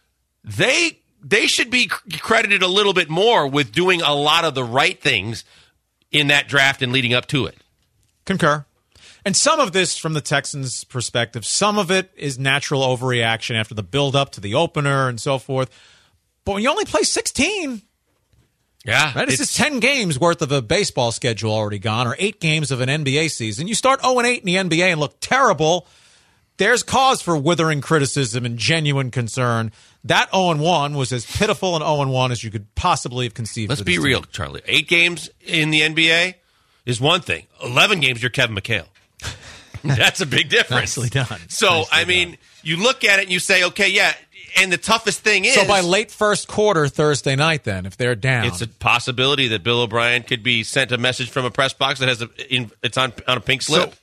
They they should be credited a little bit more with doing a lot of the right things in that draft and leading up to it. Concur. And some of this, from the Texans' perspective, some of it is natural overreaction after the build-up to the opener and so forth. But when you only play sixteen, Yeah, right, this it's- is ten games worth of a baseball schedule already gone, or eight games of an N B A season. You start oh and eight in the N B A and look terrible. There's cause for withering criticism and genuine concern. That oh and one was as pitiful an oh and one as you could possibly have conceived. Let's for be this real, team. Charlie. Eight games in the N B A is one thing. Eleven games, you're Kevin McHale. That's a big difference. Nicely done. So, Nicely I mean, done. you look at it and you say, okay, yeah. And the toughest thing is, So by late first quarter Thursday night, then, if they're down, it's a possibility that Bill O'Brien could be sent a message from a press box that has a, in, it's on on a pink slip.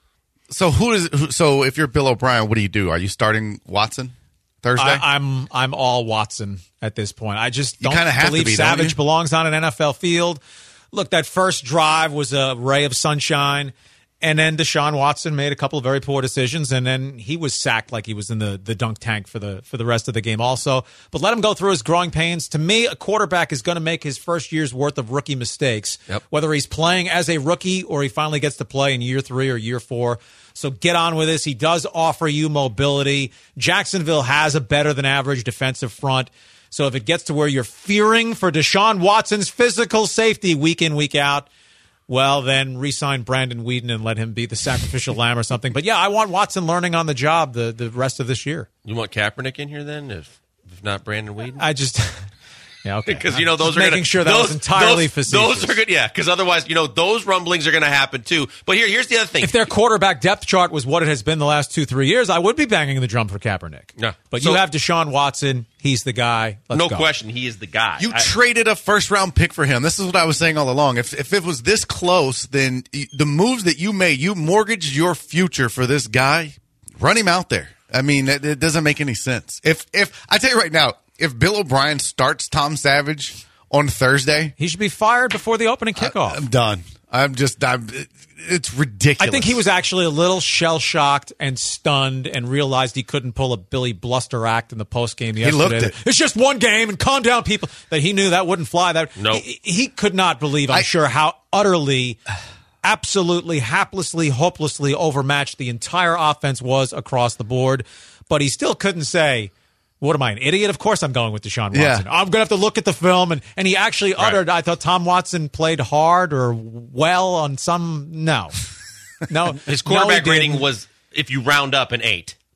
So who is? Who, so if you're Bill O'Brien, what do you do? Are you starting Watson Thursday? I, I'm I'm all Watson at this point. I just You don't kinda have to believe be, don't Savage you? belongs on an N F L field. Look, that first drive was a ray of sunshine, and then Deshaun Watson made a couple of very poor decisions, and then he was sacked like he was in the, the dunk tank for the for the rest of the game also. But let him go through his growing pains. To me, a quarterback is going to make his first year's worth of rookie mistakes, Yep. whether he's playing as a rookie or he finally gets to play in year three or year four. So get on with this. He does offer you mobility. Jacksonville has a better than average defensive front. So if it gets to where you're fearing for Deshaun Watson's physical safety week in, week out, well, then re-sign Brandon Whedon and let him be the sacrificial lamb or something. But yeah, I want Watson learning on the job the, the rest of this year. You want Kaepernick in here then, if if not Brandon Whedon? I just, yeah, okay. Because you know those Just are making gonna, sure that those, was entirely those, facetious. Those are good, yeah. Because otherwise, you know, those rumblings are going to happen too. But here, here's the other thing. If their quarterback depth chart was what it has been the last two, three years, I would be banging the drum for Kaepernick. Yeah. But So- you have Deshaun Watson. He's the guy. Let's no go. question, he is the guy. You I- traded a first round pick for him. This is what I was saying all along. If if it was this close, then y- the moves that you made, you mortgaged your future for this guy. Run him out there. I mean, it, it doesn't make any sense. If if I tell you right now, if Bill O'Brien starts Tom Savage on Thursday, He should be fired before the opening kickoff. I'm done. I'm just. I'm, it's ridiculous. I think he was actually a little shell shocked and stunned and realized he couldn't pull a Billy Bluster act in the post game yesterday. looked it. It's just one game and calm down, people. That he knew that wouldn't fly. That Nope. he, he could not believe. I'm I- sure how utterly, absolutely, haplessly, hopelessly overmatched the entire offense was across the board. But he still couldn't say, "What am I, an idiot?" Of course I'm going with Deshaun Watson. Yeah. I'm going to have to look at the film. And, and he actually uttered, I thought Tom Watson played hard or well on some. No. No. His no, he quarterback didn't. rating was, if you round up, an eight.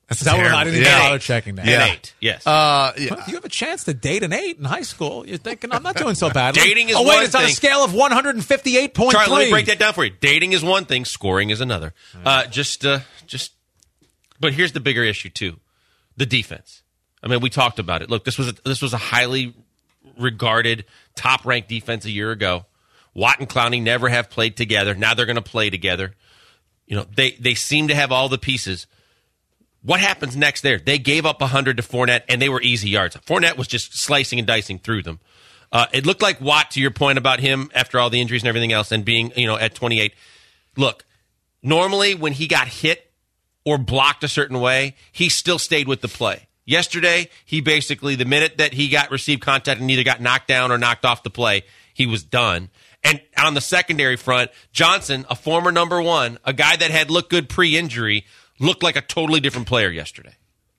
That's Is that what terrible. I didn't Yeah. even bother checking that? Yeah. An eight, yes. Uh, yeah. Well, you have a chance to date an eight in high school. You're thinking, I'm not doing so badly. Dating is oh, wait, one it's on a thing. scale of one hundred fifty-eight point three. Charlie, let me break that down for you. Dating is one thing, scoring is another. Uh, just, uh, just. But here's the bigger issue too: the defense. I mean, we talked about it. Look, this was a, this was a highly regarded, top-ranked defense a year ago. Watt and Clowney never have played together. Now they're going to play together. You know, they they seem to have all the pieces. What happens next there? They gave up one hundred to Fournette, and they were easy yards. Fournette was just slicing and dicing through them. Uh, it looked like Watt, to your point about him after all the injuries and everything else, and being, you know, at twenty-eight. Look, normally when he got hit or blocked a certain way, he still stayed with the play. Yesterday, he basically, the minute that he got received contact and either got knocked down or knocked off the play, he was done. And on the secondary front, Johnson, a former number one, a guy that had looked good pre-injury, looked like a totally different player yesterday.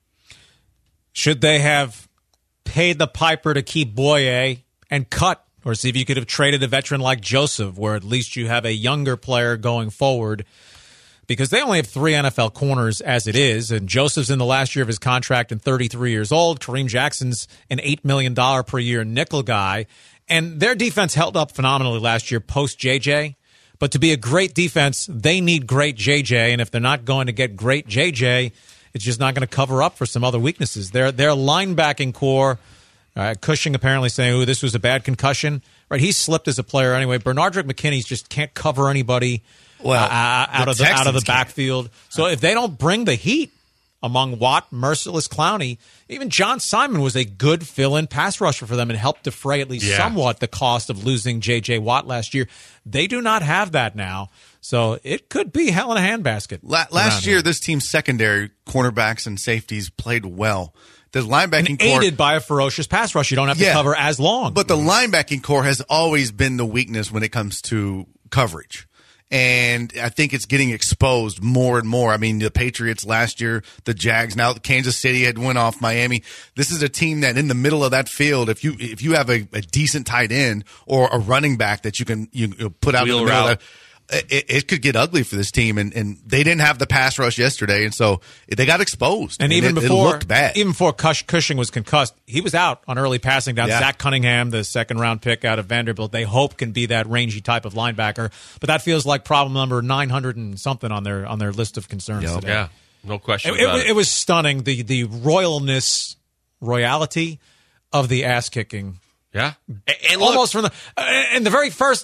Should they have paid the piper to keep Boye and cut, or see if you could have traded a veteran like Joseph, where at least you have a younger player going forward? Because they only have three N F L corners as it is, and Joseph's in the last year of his contract and thirty-three years old. Kareem Jackson's an eight million dollars per year nickel guy. And their defense held up phenomenally last year post-J J. But to be a great defense, they need great J J. And if they're not going to get great J J, it's just not going to cover up for some other weaknesses. Their their linebacking core, uh, Cushing apparently saying, "Oh, this was a bad concussion." Right? He slipped as a player anyway. Bernardrick McKinney just can't cover anybody Well, uh, out the of the out of the Texans can't. backfield. So if they don't bring the heat among Watt, Merciless, Clowney, even John Simon was a good fill-in pass rusher for them and helped defray at least Yeah. somewhat the cost of losing J J. Watt last year. They do not have that now. So it could be hell in a handbasket. La- around last here. year, this team's secondary cornerbacks and safeties played well. The linebacking And core, aided by a ferocious pass rush. You don't have to Yeah. cover as long. but the linebacking core has always been the weakness when it comes to coverage. And I think it's getting exposed more and more. I mean, the Patriots last year, the Jags, now Kansas City had went off Miami. This is a team that in the middle of that field, if you if you have a, a decent tight end or a running back that you can you know, put out Wheel in the middle route. of that, it, it could get ugly for this team. And, and they didn't have the pass rush yesterday, and so they got exposed. And even it, before, it looked bad. even before Cush, Cushing was concussed, he was out on early passing down. Yeah. Zach Cunningham, the second round pick out of Vanderbilt, they hope can be that rangy type of linebacker. But that feels like problem number nine hundred and something on their on their list of concerns Yep. today. Yeah, no question It, about it, it. it was stunning, the the royalness, royalty of the ass kicking. Yeah. And, and look, Almost from the uh, and the very first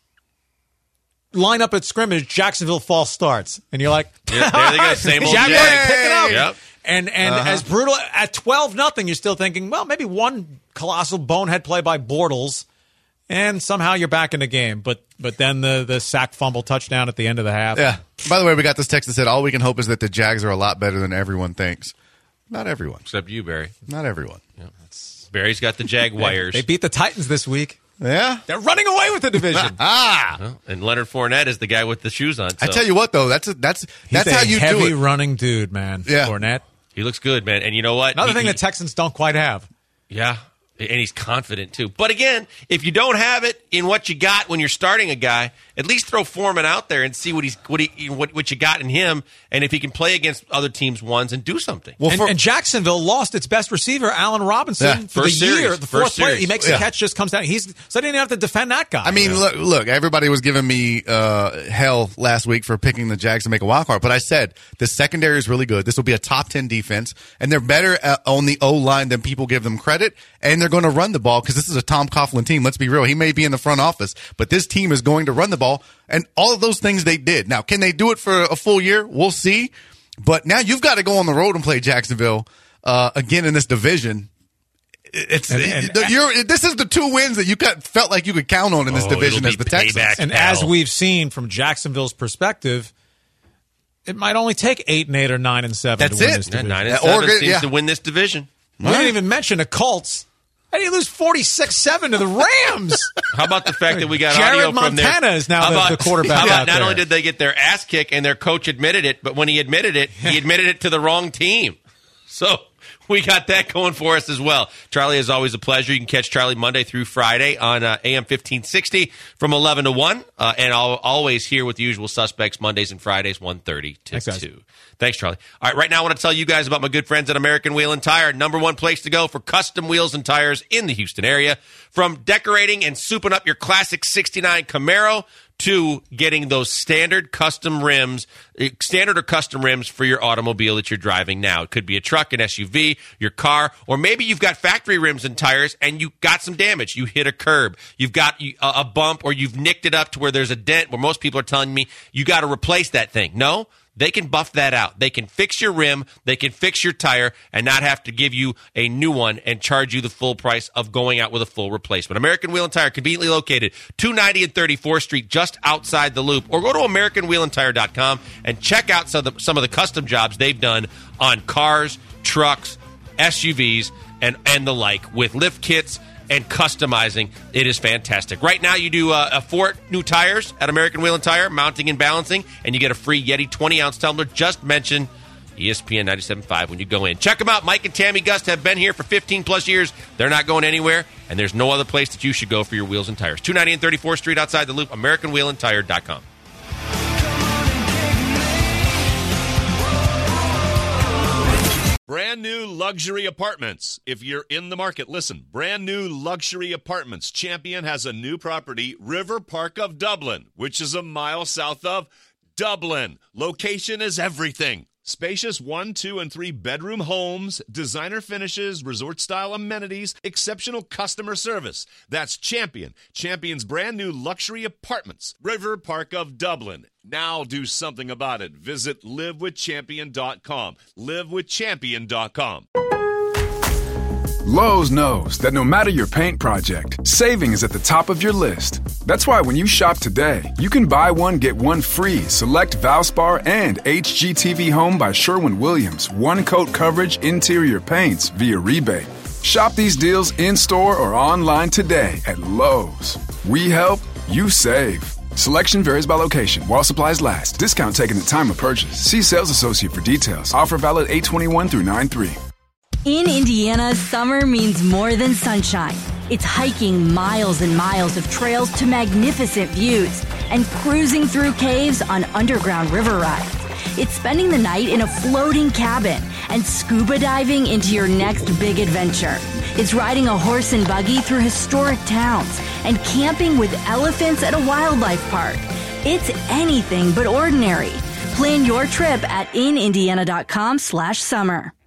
lineup at scrimmage, Jacksonville false starts, and you're like, Yeah, there they go, same old Jaguars Jag. pick it up. Yep. And and Uh-huh. as brutal at twelve nothing, you're still thinking, well, maybe one colossal bonehead play by Bortles, and somehow you're back in the game. But but then the the sack fumble touchdown at the end of the half. Yeah. By the way, we got this text that said, all we can hope is that the Jags are a lot better than everyone thinks. Not everyone. except you, Barry. Not everyone. Barry's got the Jaguars. They beat the Titans this week. Yeah. They're running away with the division. Ah. And Leonard Fournette is the guy with the shoes on. I so tell you what, though, that's a, that's He's that's a how you heavy do it. running dude, man. Yeah. Fournette. He looks good, man. And you know what? Another He- thing he- the Texans don't quite have. Yeah. And he's confident, too. But again, if you don't have it in what you got when you're starting a guy, at least throw Foreman out there and see what he's what he what, what you got in him, and if he can play against other teams' ones and do something. Well, and, for- and Jacksonville lost its best receiver, Allen Robinson, Yeah. for First the year. series. The First fourth player, series. he makes Yeah. the catch, just comes down. He's so they didn't have to defend that guy. I mean, look, look, everybody was giving me uh, hell last week for picking the Jags to make a wild card, but I said the secondary is really good. This will be a top ten defense, and they're better uh, on the O line than people give them credit, and they're going to run the ball because this is a Tom Coughlin team. Let's be real; he may be in the front office, but this team is going to run the ball, and all of those things they did. Now, can they do it for a full year? We'll see. But now you've got to go on the road and play Jacksonville uh, again in this division. It's And- and- it- you're, this is the two wins that you got, felt like you could count on in this Oh, division it'll as be the Texans. payback. and hell. as we've seen from Jacksonville's perspective, it might only take eight and eight or nine and seven That's to win it. this Yeah, division. nine and Yeah, seven Oregon- seems yeah. to win this division. We didn't even mention the Colts. How do you lose forty-six seven to the Rams? How about the fact that we got Jared audio from their Montana is now How the- about- the quarterback How about out not there. only did they get their ass kicked and their coach admitted it, but when he admitted it, he admitted it to the wrong team. So We got that going for us as well. Charlie, is always a pleasure. You can catch Charlie Monday through Friday on uh, A M fifteen sixty from eleven to one. Uh, and I'll always here with the usual suspects Mondays and Fridays, one thirty to Thanks, two. Thanks, Charlie. All right, right now I want to tell you guys about my good friends at American Wheel and Tire. Number one place to go for custom wheels and tires in the Houston area. From decorating and souping up your classic sixty-nine Camaro to getting those standard custom rims, standard or custom rims for your automobile that you're driving now. It could be a truck, an S U V, your car, or maybe you've got factory rims and tires and you got some damage. You hit a curb, you've got a bump, or you've nicked it up to where there's a dent where most people are telling me you got to replace that thing. No? They can buff that out. They can fix your rim, they can fix your tire, and not have to give you a new one and charge you the full price of going out with a full replacement. American Wheel and Tire, conveniently located two ninety and thirty-fourth Street, just outside the Loop. Or go to American Wheel and Tire dot com and check out some of, the, some of the custom jobs they've done on cars, trucks, S U Vs, and, and the like, with lift kits and customizing. It is fantastic. Right now, you do uh, four new tires at American Wheel and Tire, mounting and balancing, and you get a free Yeti twenty-ounce tumbler. Just mention E S P N ninety-seven point five when you go in. Check them out. Mike and Tammy Gust have been here for fifteen plus years. They're not going anywhere, and there's no other place that you should go for your wheels and tires. two ninety and thirty-fourth Street outside the Loop, American Wheel and Tire dot com. Brand new luxury apartments. If you're in the market, listen. Brand new luxury apartments. Champion has a new property, River Park of Dublin, which is a mile south of Dublin. Location is everything. Spacious one, two, and three bedroom homes, designer finishes, resort-style amenities, exceptional customer service. That's Champion. Champion's brand new luxury apartments, River Park of Dublin. Now do something about it. Visit live with champion dot com. live with champion dot com. Lowe's knows that no matter your paint project, saving is at the top of your list. That's why when you shop today, you can buy one, get one free select Valspar and H G T V Home by Sherwin-Williams one-coat coverage interior paints via rebate. Shop these deals in-store or online today at Lowe's. We help, you save. Selection varies by location. While supplies last. Discount taken at time of purchase. See sales associate for details. Offer valid eight twenty-one through nine three. In Indiana, summer means more than sunshine. It's hiking miles and miles of trails to magnificent views and cruising through caves on underground river rides. It's spending the night in a floating cabin and scuba diving into your next big adventure. It's riding a horse and buggy through historic towns and camping with elephants at a wildlife park. It's anything but ordinary. Plan your trip at in indiana dot com slash summer.